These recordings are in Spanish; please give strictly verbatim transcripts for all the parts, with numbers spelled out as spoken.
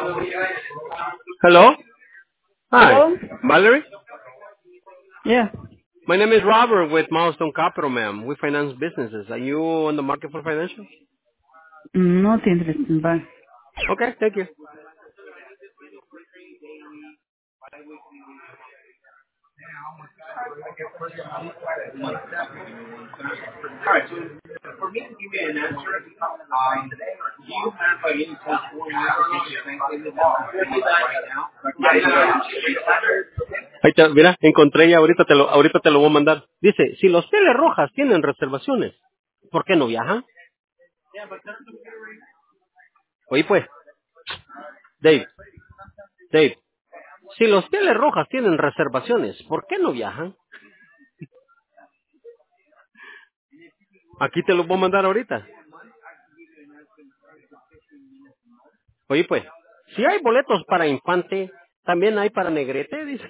Hello? Hi. Hello? Valerie? Yeah. My name is Robert with Milestone Capital, ma'am. We finance businesses. Are you on the market for financial? Not interested, bye. Okay, thank you. Ahí está, mira, encontré ya, ahorita te lo, ahorita te lo voy a mandar. Dice, si los Pieles Rojas tienen reservaciones, ¿por qué no viajan? Oye pues, Dave, Dave, si los Pieles Rojas tienen reservaciones, ¿por qué no viajan? Aquí te lo voy a mandar ahorita. Oye pues, si hay boletos para infante, también hay para negrete, dice.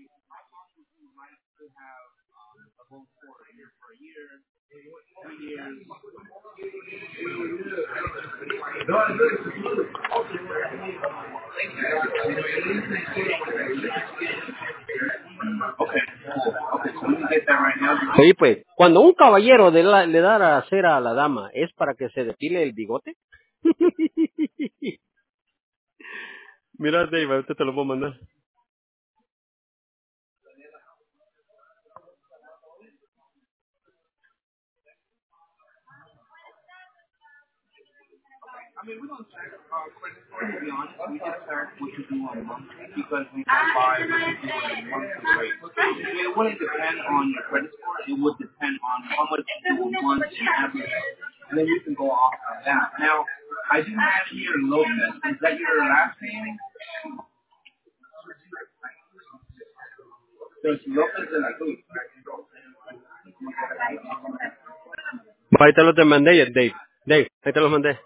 Oye pues, cuando un caballero de la- le da a cera a la dama, ¿es para que se depile el bigote? Mira, Dave, ahorita te lo voy a mandar. Ahí te lo te mandé, Dave. Dave, ahí te los mandé.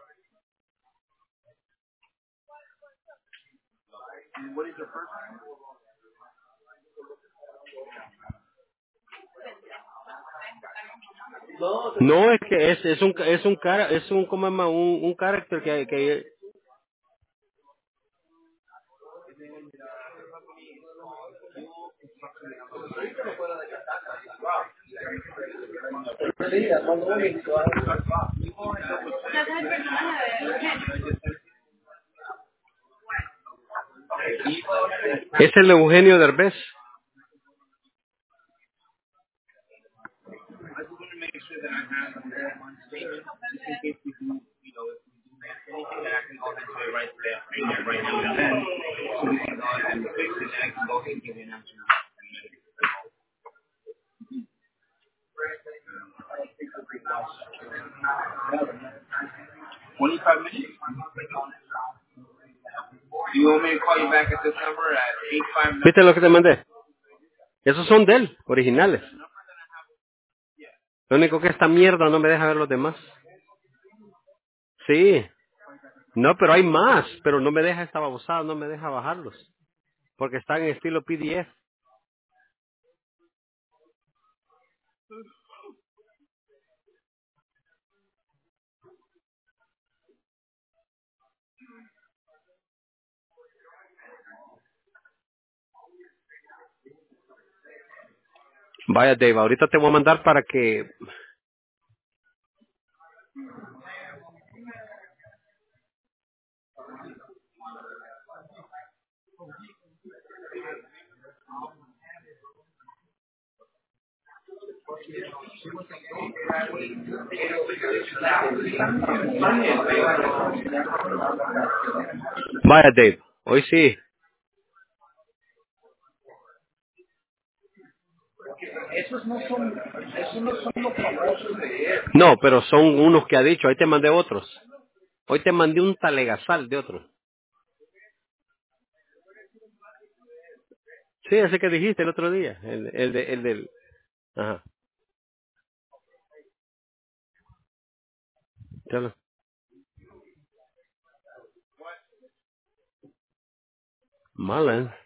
No, es que es, es un es un cara es un como se llama un un carácter que que es el Eugenio Derbez. ¿Viste lo que te mandé? Esos son de él, originales. Lo único que esta mierda no me deja ver los demás. Sí. No, pero hay más, pero no me deja esta babosada, no me deja bajarlos. Porque están en estilo P D F. Vaya, Dave, ahorita te voy a mandar para que... Vaya, Dave, hoy sí. No, pero son unos que ha dicho, ahí te mandé otros. Hoy te mandé un talegazal de otros. Sí, ese que dijiste el otro día, el, el, de, el del... Ajá, ya lo- Mala, ¿eh?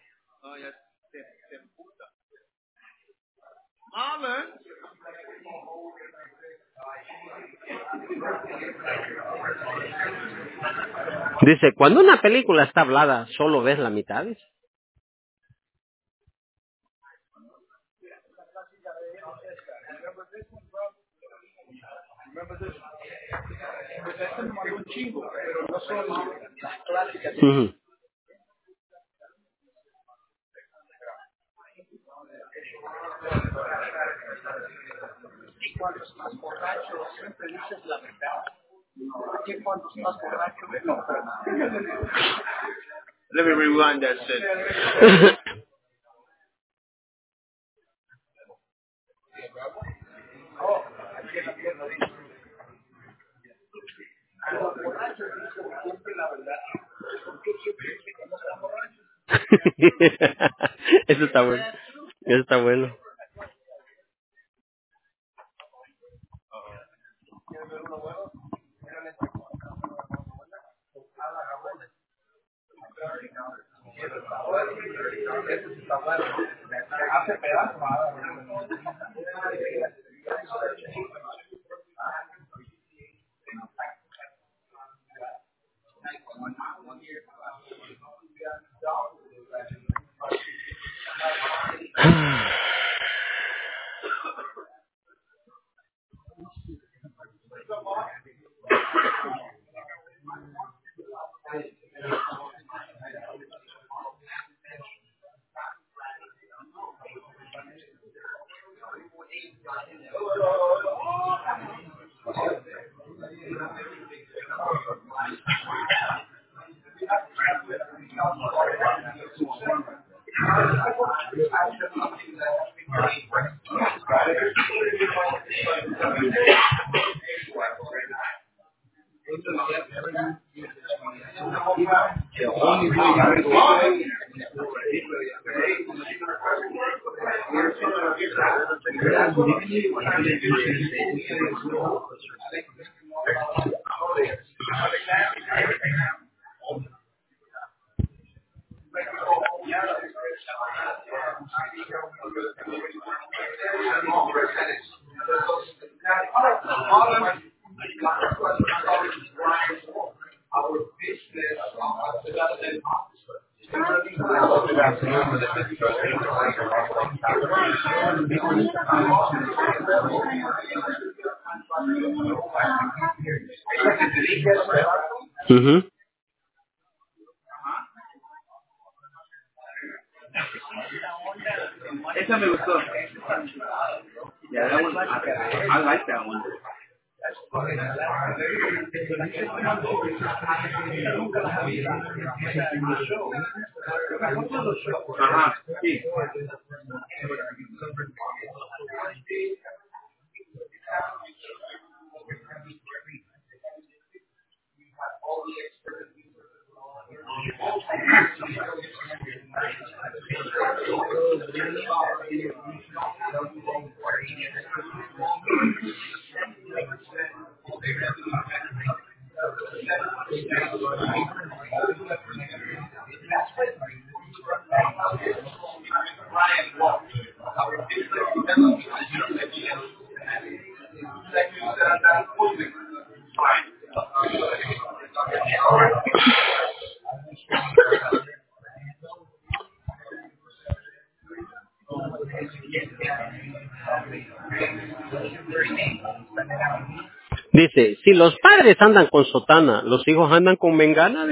Dice, cuando una película está hablada, solo ves la mitad. Dice. Ujú. Let me rewind that shit. Eso está bueno. Eso está bueno. Ujú. Esa me gustó. Yeah, that one, I like that one. Ajá, sí. Dice, si los padres andan con sotana, los hijos andan con mengana.